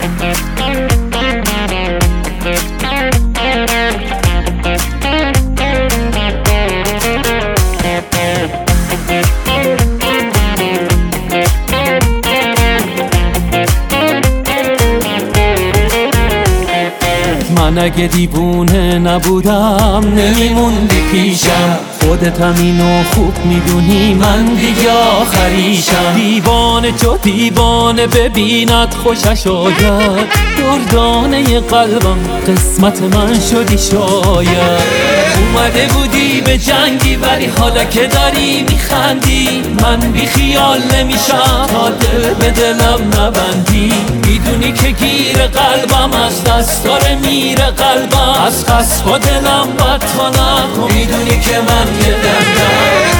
من اگه دیوونه نبودم نمیموندی پیشم، خودت همینو خوب میدونی من دیگه آخریشم. دیوانه جو دیوانه ببیند خوشش آید، دردانه قلبم قسمت من شدی شاید. اومده بودی به جنگی ولی حالا که داری میخندی، من بی خیال نمیشم تا دل به دلم نبندی. میدونی که گیر قلبم از دست داره میره قلبم، از خس با دلم بد تا نکن. میدونی که من یه دردم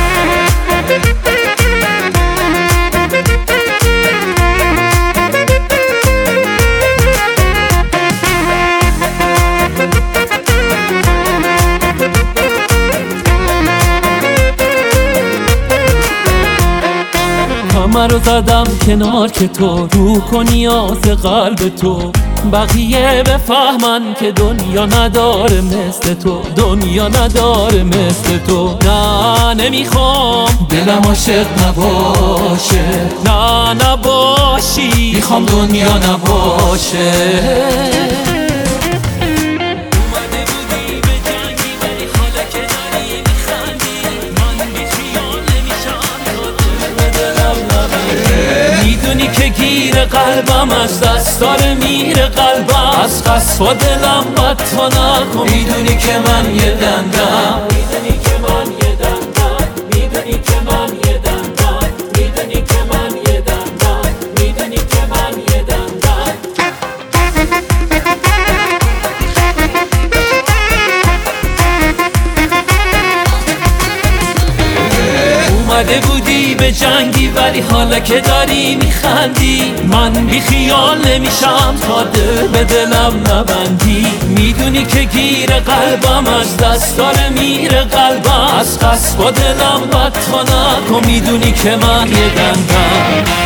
همه رو زدم کنار که تو رو کنی آز قلب تو، بقیه بفهمن که دنیا نداره مثل تو، دنیا نداره مثل تو. نه نمیخوام دلم عاشق نباشه، نه نباشی، میخوام دنیا نباشه. میدونی که گیر قلبم از دست داره میره قلبم، از خس با دلم بد تا نکن. میدونی که من یه دندم، میدونی که من یه دندم، میدونی که من یه دندم، میدونی که من یه دندم، میدونی که من یه دندم. اومده بودی به جنگی ولی حالا که داری میخندی، من بی خیال نمیشم تا دل به دلم نبندی. میدونی که گیر قلبم از دست داره میره قلبم، از خس با دلم بد تا نکن. میدونی که من یه دندم